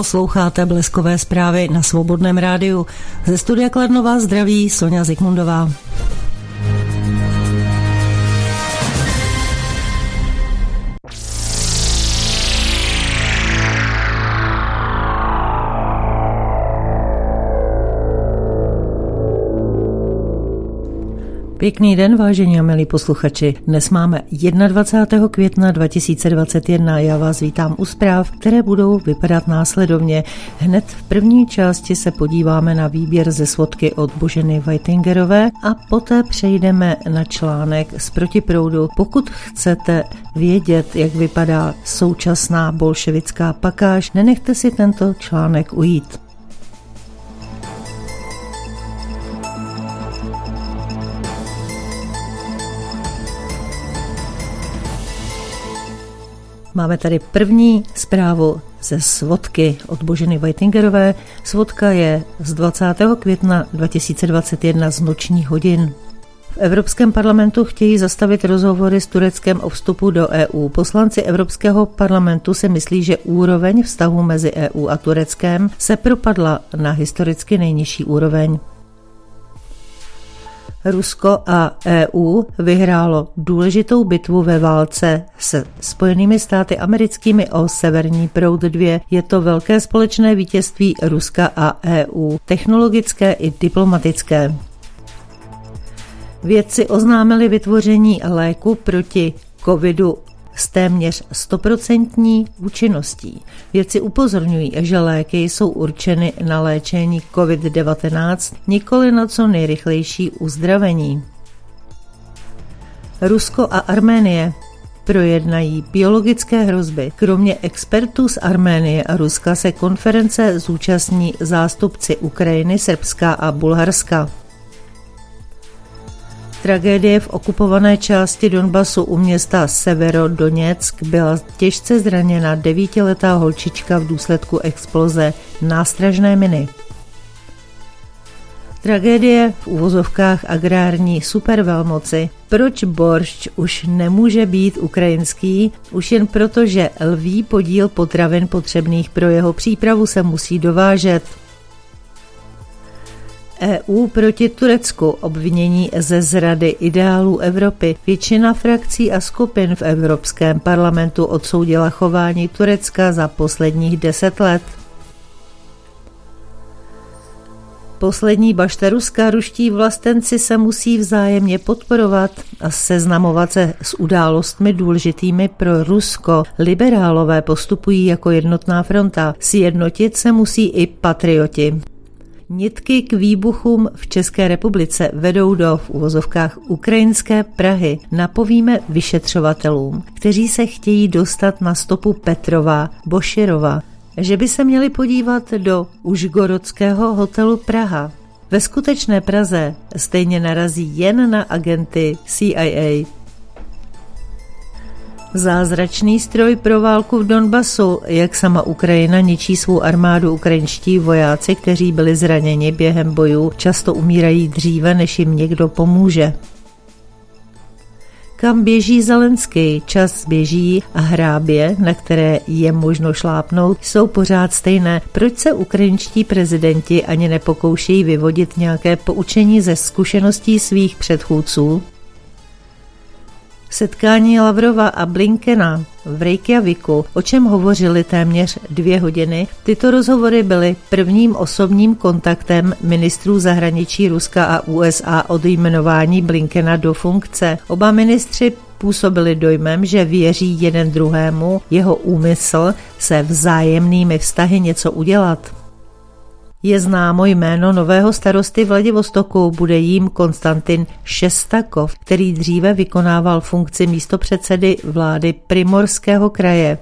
Posloucháte Bleskové zprávy na Svobodném rádiu. Ze studia Kladno vás zdraví Sonja Zikmundová. Pěkný den, vážení a milí posluchači. Dnes máme 21. května 2021. Já vás vítám u zpráv, které budou vypadat následovně. Hned v první části se podíváme na výběr ze svodky od Boženy Weitingerové a poté přejdeme na článek z Protiproudu. Pokud chcete vědět, jak vypadá současná bolševická pakáž, nenechte si tento článek ujít. Máme tady první zprávu ze svodky od Boženy Weitingerové. Svodka je z 20. května 2021 z nočních hodin. V Evropském parlamentu chtějí zastavit rozhovory s Tureckem o vstupu do EU. Poslanci Evropského parlamentu si myslí, že úroveň vztahu mezi EU a Tureckem se propadla na historicky nejnižší úroveň. Rusko a EU vyhrálo důležitou bitvu ve válce se Spojenými státy americkými o Severní proud 2. Je to velké společné vítězství Ruska a EU, technologické i diplomatické. Vědci oznámili vytvoření léku proti covidu s téměř 100% účinností. Vědci upozorňují, že léky jsou určeny na léčení COVID-19, nikoli na co nejrychlejší uzdravení. Rusko a Arménie projednají biologické hrozby. Kromě expertů z Arménie a Ruska se konference zúčastní zástupci Ukrajiny, Srbska a Bulharska. Tragédie v okupované části Donbasu u města Severodoněck byla těžce zraněna 9letá holčička v důsledku exploze nástražné miny. Tragédie v uvozovkách agrární supervelmoci. Proč boršč už nemůže být ukrajinský? Už jen proto, že lví podíl potravin potřebných pro jeho přípravu se musí dovážet. EU proti Turecku, obvinění ze zrady ideálů Evropy. Většina frakcí a skupin v Evropském parlamentu odsoudila chování Turecka za posledních 10 let. Poslední bašta Ruska, ruští vlastenci se musí vzájemně podporovat a seznamovat se s událostmi důležitými pro Rusko. Liberálové postupují jako jednotná fronta. Sjednotit se musí i patrioti. Nitky k výbuchům v České republice vedou do v uvozovkách ukrajinské Prahy. Napovíme vyšetřovatelům, kteří se chtějí dostat na stopu Petrova Boširova, že by se měli podívat do užgorodského hotelu Praha. Ve skutečné Praze stejně narazí jen na agenty CIA. Zázračný stroj pro válku v Donbasu, jak sama Ukrajina ničí svou armádu. Ukrajinští vojáci, kteří byli zraněni během bojů, často umírají dříve, než jim někdo pomůže. Kam běží Zelenský? Čas běží a hrábě, na které je možno šlápnout, jsou pořád stejné. Proč se ukrajinští prezidenti ani nepokoušejí vyvodit nějaké poučení ze zkušeností svých předchůdců? Setkání Lavrova a Blinkena v Reykjaviku, o čem hovořili téměř 2 hodiny. Tyto rozhovory byly prvním osobním kontaktem ministrů zahraničí Ruska a USA od jmenování Blinkena do funkce. Oba ministři působili dojmem, že věří jeden druhému, jeho úmysl se vzájemnými vztahy něco udělat. Je známo jméno nového starosty Vladivostoku, bude jím Konstantin Šestakov, který dříve vykonával funkci místopředsedy vlády Primorského kraje.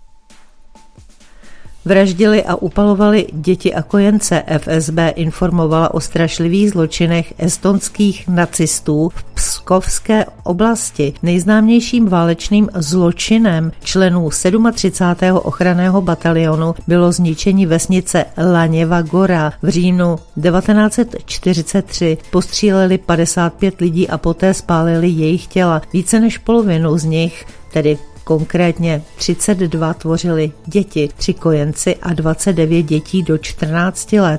Vraždili a upalovali děti a kojence. FSB informovala o strašlivých zločinech estonských nacistů v Pskovské oblasti. Nejznámějším válečným zločinem členů 37. ochranného batalionu bylo zničení vesnice Laněva Gora. V říjnu 1943 postříleli 55 lidí a poté spálili jejich těla. Více než polovinu z nich, tedy Konkrétně 32 tvořili děti, 3 kojenci a 29 dětí do 14 let.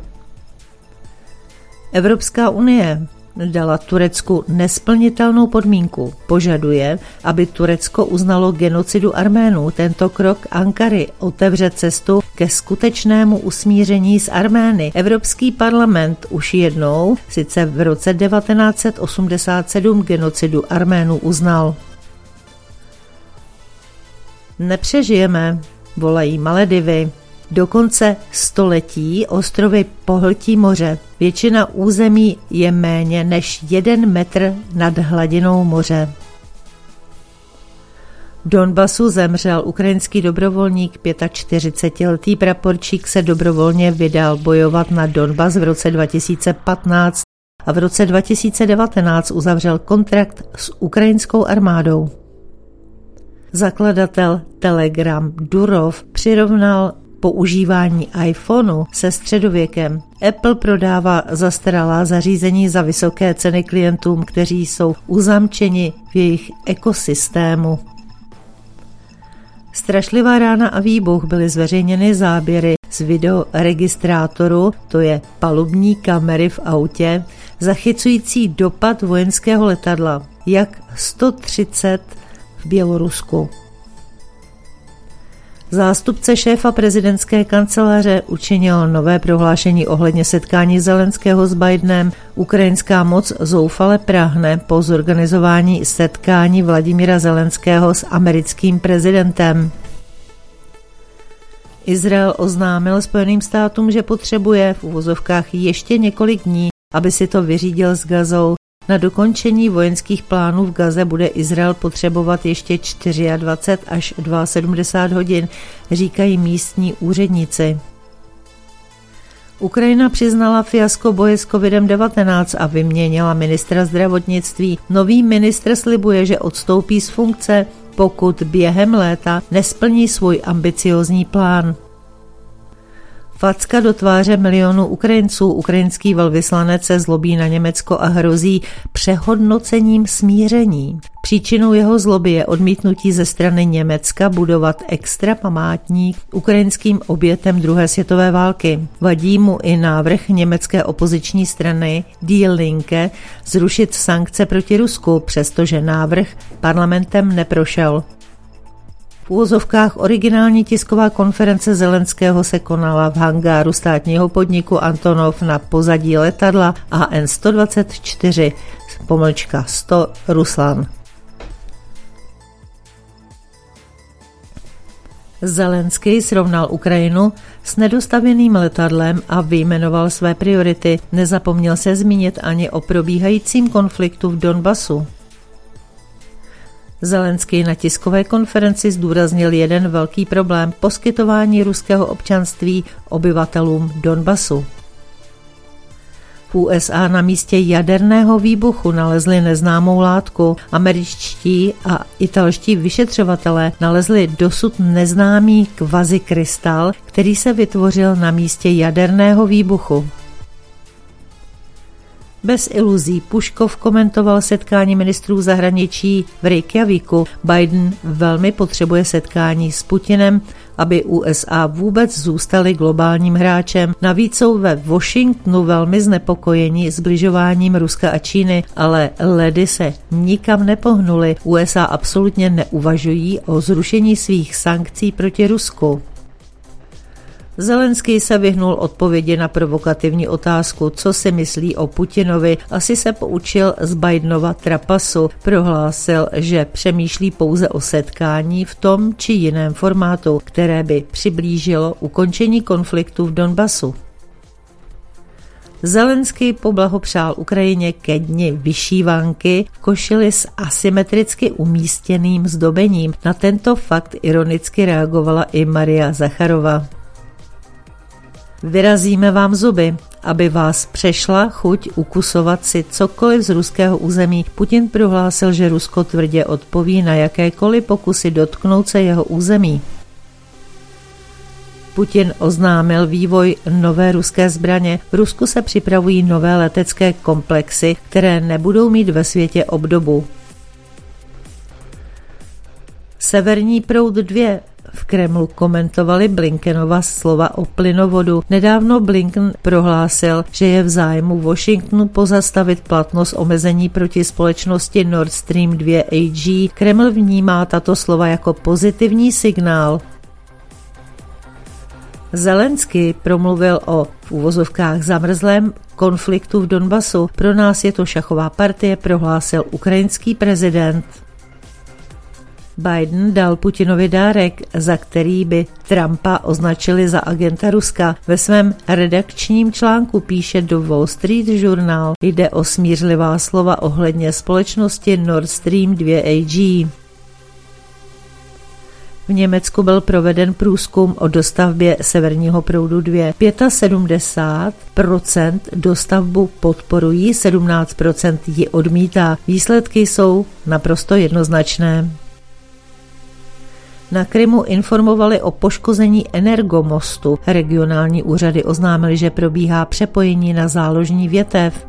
Evropská unie dala Turecku nesplnitelnou podmínku. Požaduje, aby Turecko uznalo genocidu Arménů. Tento krok Ankary otevře cestu ke skutečnému usmíření s Armény. Evropský parlament už jednou, sice v roce 1987, genocidu Arménů uznal. Nepřežijeme, volají Maledivy. Do konce století ostrovy pohltí moře. Většina území je méně než 1 metr nad hladinou moře. V Donbasu zemřel ukrajinský dobrovolník, 45letý praporčík se dobrovolně vydal bojovat na Donbas v roce 2015 a v roce 2019 uzavřel kontrakt s ukrajinskou armádou. Zakladatel Telegram Durov přirovnal používání iPhoneu se středověkem. Apple prodává zastaralá zařízení za vysoké ceny klientům, kteří jsou uzamčeni v jejich ekosystému. Strašlivá rána a výbuch byly zveřejněny záběry z videoregistrátoru, to je palubní kamery v autě, zachycující dopad vojenského letadla, jak 130 v Bělorusku. Zástupce šéfa prezidentské kanceláře učinil nové prohlášení ohledně setkání Zelenského s Bidenem. Ukrajinská moc zoufale práhne po zorganizování setkání Vladimira Zelenského s americkým prezidentem. Izrael oznámil Spojeným státům, že potřebuje v uvozovkách ještě několik dní, aby si to vyřídil s Gazou. Na dokončení vojenských plánů v Gaze bude Izrael potřebovat ještě 24 až 72 hodin, říkají místní úředníci. Ukrajina přiznala fiasko boje s COVID-19 a vyměnila ministra zdravotnictví. Nový ministr slibuje, že odstoupí z funkce, pokud během léta nesplní svůj ambiciózní plán. Facka do tváře milionů Ukrajinců. Ukrajinský velvyslanec se zlobí na Německo a hrozí přehodnocením smíření. Příčinou jeho zloby je odmítnutí ze strany Německa budovat extra památník ukrajinským obětem druhé světové války. Vadí mu i návrh německé opoziční strany Die Linke zrušit sankce proti Rusku, přestože návrh parlamentem neprošel. V úvozovkách originální tisková konference Zelenského se konala v hangáru státního podniku Antonov na pozadí letadla AN-124 -100 Ruslan. Zelenský srovnal Ukrajinu s nedostavěným letadlem a vyjmenoval své priority. Nezapomněl se zmínit ani o probíhajícím konfliktu v Donbasu. Zelenský na tiskové konferenci zdůraznil jeden velký problém – poskytování ruského občanství obyvatelům Donbasu. V USA na místě jaderného výbuchu nalezli neznámou látku. Američtí a italští vyšetřovatelé nalezli dosud neznámý kvazikrystal, který se vytvořil na místě jaderného výbuchu. Bez iluzí Puškov komentoval setkání ministrů zahraničí v Reykjavíku. Biden velmi potřebuje setkání s Putinem, aby USA vůbec zůstaly globálním hráčem. Navíc jsou ve Washingtonu velmi znepokojeni sbližováním Ruska a Číny, ale ledy se nikam nepohnuly. USA absolutně neuvažují o zrušení svých sankcí proti Rusku. Zelenský se vyhnul odpovědi na provokativní otázku, co si myslí o Putinovi. Asi se poučil z Bidenova trapasu. Prohlásil, že přemýšlí pouze o setkání v tom či jiném formátu, které by přiblížilo ukončení konfliktu v Donbasu. Zelenský poblahopřál Ukrajině ke dni vyšívanky v košili s asymetricky umístěným zdobením. Na tento fakt ironicky reagovala i Maria Zacharova. Vyrazíme vám zuby, aby vás přešla chuť ukusovat si cokoliv z ruského území. Putin prohlásil, že Rusko tvrdě odpoví na jakékoliv pokusy dotknout se jeho území. Putin oznámil vývoj nové ruské zbraně. V Rusku se připravují nové letecké komplexy, které nebudou mít ve světě obdobu. Severní proud 2. V Kremlu komentovali Blinkenova slova o plynovodu. Nedávno Blinken prohlásil, že je v zájmu Washingtonu pozastavit platnost omezení proti společnosti Nord Stream 2 AG. Kreml vnímá tato slova jako pozitivní signál. Zelenský promluvil o v uvozovkách zamrzlém konfliktu v Donbasu. Pro nás je to šachová partie, prohlásil ukrajinský prezident. Biden dal Putinovi dárek, za který by Trumpa označili za agenta Ruska. Ve svém redakčním článku píše The Wall Street Journal. Jde o smířlivá slova ohledně společnosti Nord Stream 2 AG. V Německu byl proveden průzkum o dostavbě Severního proudu 2. 75% dostavbu podporují, 17% ji odmítá. Výsledky jsou naprosto jednoznačné. Na Krymu informovali o poškození energomostu. Regionální úřady oznámily, že probíhá přepojení na záložní větev.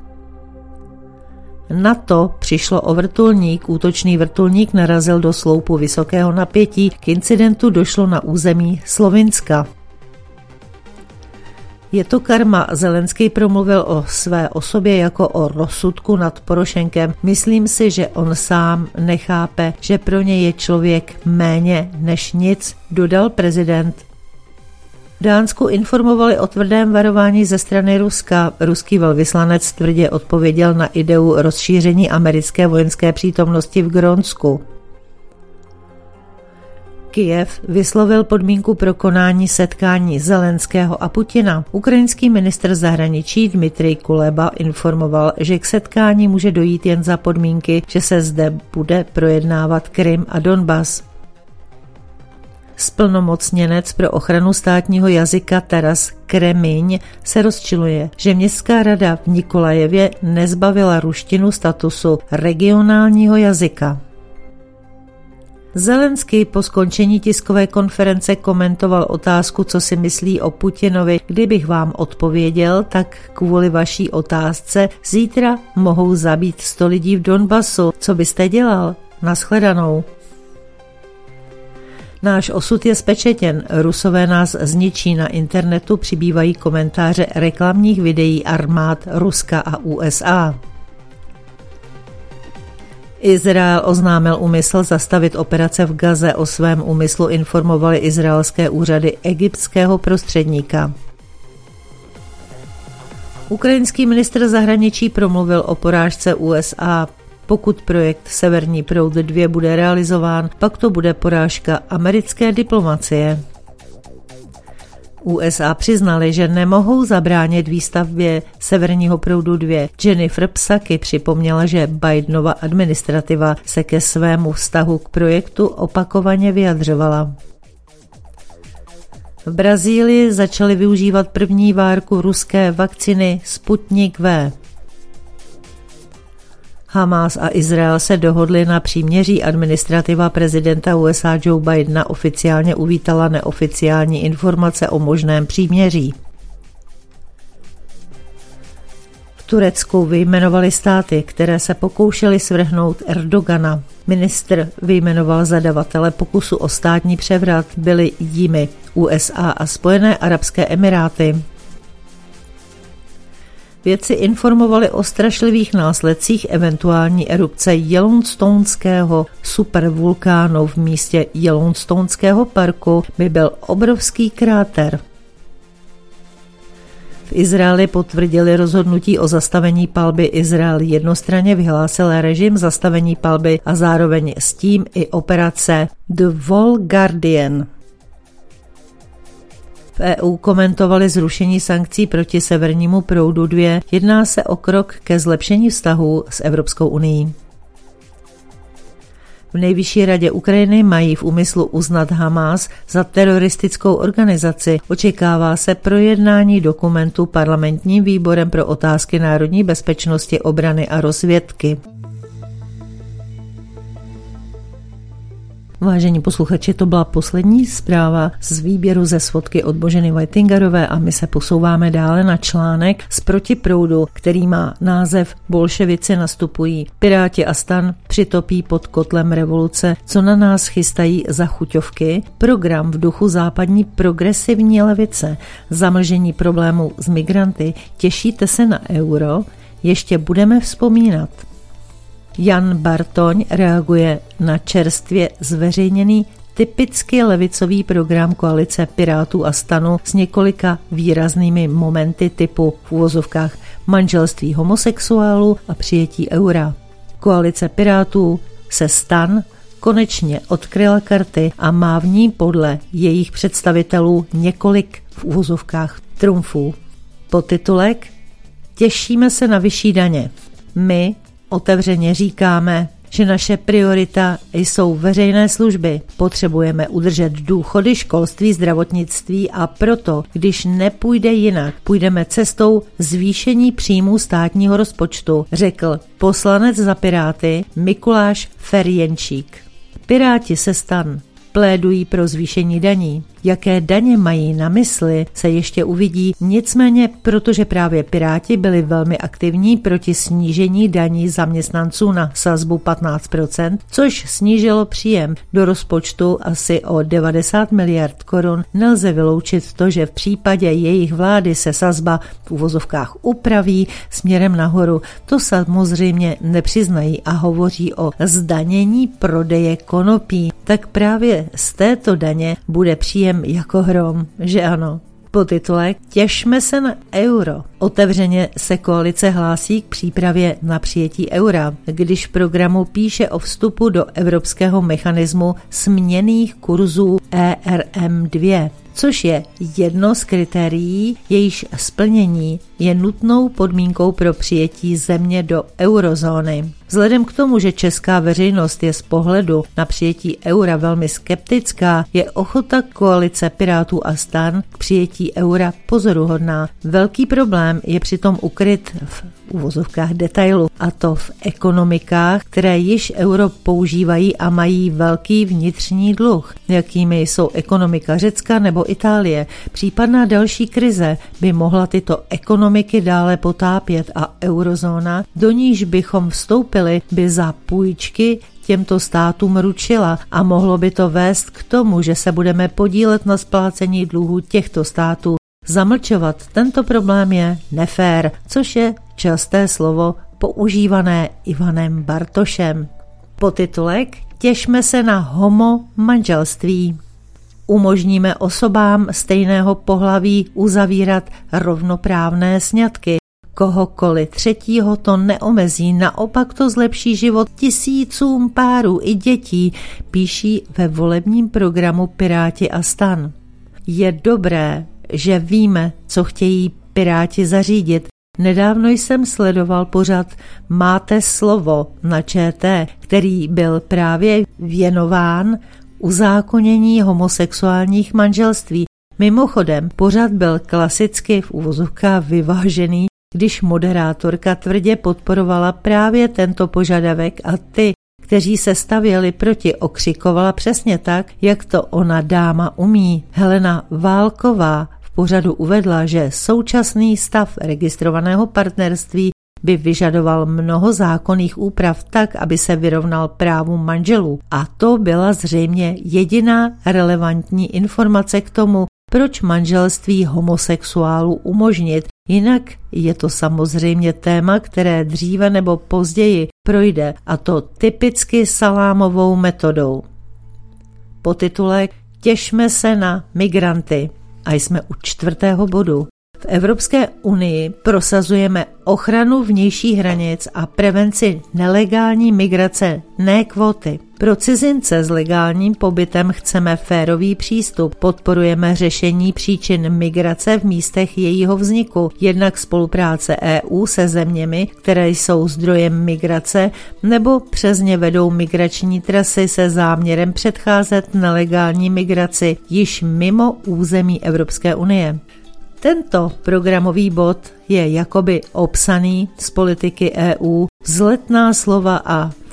Na to přišlo o vrtulník. Útočný vrtulník narazil do sloupu vysokého napětí. K incidentu došlo na území Slovinska. Je to karma. Zelenský promluvil o své osobě jako o rozsudku nad Porošenkem. Myslím si, že on sám nechápe, že pro ně je člověk méně než nic, dodal prezident. V Dánsku informovali o tvrdém varování ze strany Ruska. Ruský velvyslanec tvrdě odpověděl na ideu rozšíření americké vojenské přítomnosti v Grónsku. Kyjev vyslovil podmínku pro konání setkání Zelenského a Putina. Ukrajinský ministr zahraničí Dmitrij Kuleba informoval, že k setkání může dojít jen za podmínky, že se zde bude projednávat Krym a Donbas. Splnomocněnec pro ochranu státního jazyka Taras Kremiň se rozčiluje, že městská rada v Nikolajevě nezbavila ruštinu statusu regionálního jazyka. Zelenský po skončení tiskové konference komentoval otázku, co si myslí o Putinovi. Kdybych vám odpověděl, tak kvůli vaší otázce zítra mohou zabít 100 lidí v Donbasu. Co byste dělal? Nashledanou. Náš osud je spečetěn. Rusové nás zničí. Na internetu přibývají komentáře reklamních videí armád Ruska a USA. Izrael oznámil úmysl zastavit operace v Gaze. O svém úmyslu informovaly izraelské úřady egyptského prostředníka. Ukrajinský ministr zahraničí promluvil o porážce USA. Pokud projekt Severní proud 2 bude realizován, pak to bude porážka americké diplomacie. USA přiznali, že nemohou zabránit výstavbě Severního proudu 2. Jennifer Psaki připomněla, že Bidenova administrativa se ke svému vztahu k projektu opakovaně vyjadřovala. V Brazílii začali využívat první várku ruské vakcíny Sputnik V. Hamas a Izrael se dohodli na příměří. Administrativa prezidenta USA Joe Bidena oficiálně uvítala neoficiální informace o možném příměří. V Turecku vyjmenovali státy, které se pokoušely svrhnout Erdogana. Ministr vyjmenoval zadavatele pokusu o státní převrat, byly jimi USA a Spojené arabské emiráty. Vědci informovali o strašlivých následcích eventuální erupce Yellowstoneského supervulkánu. V místě Yellowstoneského parku by byl obrovský kráter. V Izraeli potvrdili rozhodnutí o zastavení palby. Izrael jednostranně vyhlásil režim zastavení palby a zároveň s tím i operace The Wall Guardian. V EU komentovali zrušení sankcí proti Severnímu proudu 2. Jedná se o krok ke zlepšení vztahů s Evropskou unií. V Nejvyšší radě Ukrajiny mají v úmyslu uznat Hamas za teroristickou organizaci. Očekává se projednání dokumentu parlamentním výborem pro otázky národní bezpečnosti, obrany a rozvědky. Vážení posluchači, to byla poslední zpráva z výběru ze svodky od Boženy Whitingerové a my se posouváme dále na článek z Protiproudu, který má název Bolševici nastupují. Piráti a STAN přitopí pod kotlem revoluce, co na nás chystají za chuťovky, program v duchu západní progresivní levice, zamlžení problémů s migranty, těšíte se na euro, ještě budeme vzpomínat. Jan Bartoň reaguje na čerstvě zveřejněný typicky levicový program koalice Pirátů a STANu s několika výraznými momenty typu v uvozovkách manželství homosexuálů a přijetí eura. Koalice Pirátů se STAN konečně odkryla karty a má v ní podle jejich představitelů několik v uvozovkách trumfů. Podtitulek Těšíme se na vyšší daně. My otevřeně říkáme, že naše priorita jsou veřejné služby. Potřebujeme udržet důchody, školství, zdravotnictví a proto, když nepůjde jinak, půjdeme cestou zvýšení příjmů státního rozpočtu, řekl poslanec za Piráty Mikuláš Ferjenčík. Piráti se STAN plédují pro zvýšení daní. Jaké daně mají na mysli, se ještě uvidí, nicméně protože právě Piráti byli velmi aktivní proti snížení daní zaměstnanců na sazbu 15%, což snížilo příjem do rozpočtu asi o 90 miliard korun, nelze vyloučit to, že v případě jejich vlády se sazba v uvozovkách upraví směrem nahoru. To samozřejmě nepřiznají a hovoří o zdanění prodeje konopí. Tak právě z této daně bude příjem jako hrom, že ano. Podtitulek Těšme se na euro. Otevřeně se koalice hlásí k přípravě na přijetí eura, když v programu píše o vstupu do evropského mechanismu směnných kurzů ERM2, což je jedno z kritérií, jejíž splnění je nutnou podmínkou pro přijetí země do eurozóny. Vzhledem k tomu, že česká veřejnost je z pohledu na přijetí eura velmi skeptická, je ochota koalice Pirátů a STAN k přijetí eura pozoruhodná. Velký problém je přitom ukryt v uvozovkách detailu, a to v ekonomikách, které již euro používají a mají velký vnitřní dluh, jakými jsou ekonomika Řecka nebo Itálie. Případná další krize by mohla tyto ekonomiky dále potápět a eurozóna, do níž bychom vstoupili, by za půjčky těmto státům ručila a mohlo by to vést k tomu, že se budeme podílet na splácení dluhů těchto států. Zamlčovat tento problém je nefér, což je časté slovo používané Ivanem Bartošem. Podtitulek Těšme se na homo manželství. Umožníme osobám stejného pohlaví uzavírat rovnoprávné sňatky. Kohokoliv třetího to neomezí, naopak to zlepší život tisícům párů i dětí, píší ve volebním programu Piráti a STAN. Je dobré, že víme, co chtějí Piráti zařídit. Nedávno jsem sledoval pořad Máte slovo na ČT, který byl právě věnován uzákonění homosexuálních manželství. Mimochodem, pořad byl klasicky v uvozovkách vyvážený, když moderátorka tvrdě podporovala právě tento požadavek a ty, kteří se stavěli proti, okřikovala přesně tak, jak to ona dáma umí. Helena Válková v pořadu uvedla, že současný stav registrovaného partnerství by vyžadoval mnoho zákonných úprav tak, aby se vyrovnal právům manželů. A to byla zřejmě jediná relevantní informace k tomu, proč manželství homosexuálů umožnit. Jinak je to samozřejmě téma, které dříve nebo později projde, a to typicky salámovou metodou. Podtitulek Těšme se na migranty. A jsme u 4. bodu. V Evropské unii prosazujeme ochranu vnějších hranic a prevenci nelegální migrace, ne kvóty. Pro cizince s legálním pobytem chceme férový přístup, podporujeme řešení příčin migrace v místech jejího vzniku, jednak spolupráce EU se zeměmi, které jsou zdrojem migrace, nebo přes ně vedou migrační trasy se záměrem předcházet nelegální migraci již mimo území Evropské unie. Tento programový bod je jakoby obsaný z politiky EU, vzletná slova a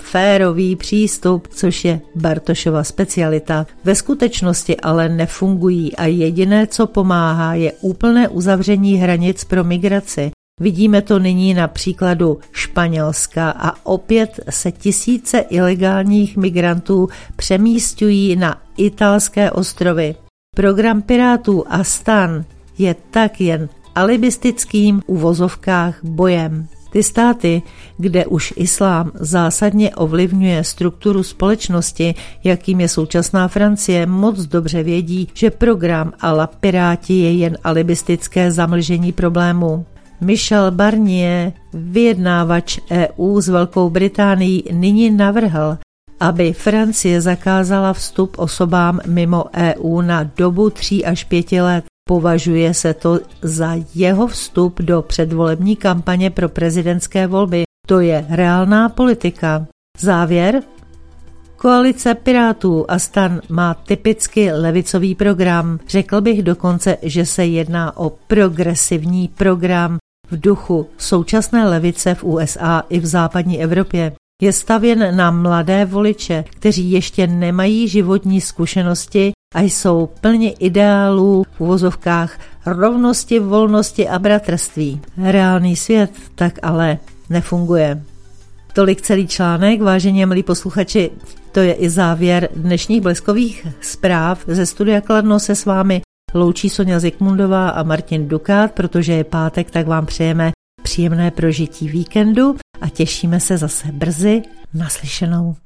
férový přístup, což je Bartošova specialita. Ve skutečnosti ale nefungují a jediné, co pomáhá, je úplné uzavření hranic pro migraci. Vidíme to nyní na příkladu Španělska a opět se tisíce ilegálních migrantů přemísťují na italské ostrovy. Program Pirátů a STAN je tak jen alibistickým uvozovkách bojem. Ty státy, kde už islám zásadně ovlivňuje strukturu společnosti, jakým je současná Francie, moc dobře vědí, že program à la Piráti je jen alibistické zamlžení problému. Michel Barnier, vyjednávač EU s Velkou Británií, nyní navrhl, aby Francie zakázala vstup osobám mimo EU na dobu 3 až 5 let. Považuje se to za jeho vstup do předvolební kampaně pro prezidentské volby. To je reálná politika. Závěr? Koalice Pirátů a STAN má typicky levicový program. Řekl bych dokonce, že se jedná o progresivní program v duchu současné levice v USA i v západní Evropě. Je stavěn na mladé voliče, kteří ještě nemají životní zkušenosti a jsou plni ideálů v uvozovkách rovnosti, volnosti a bratrství. Reálný svět tak ale nefunguje. Tolik celý článek, vážení a milí posluchači, to je i závěr dnešních bleskových zpráv. Ze studia Kladno se s vámi loučí Soňa Zikmundová a Martin Dukát, protože je pátek, tak vám přejeme příjemné prožití víkendu a těšíme se zase brzy naslyšenou.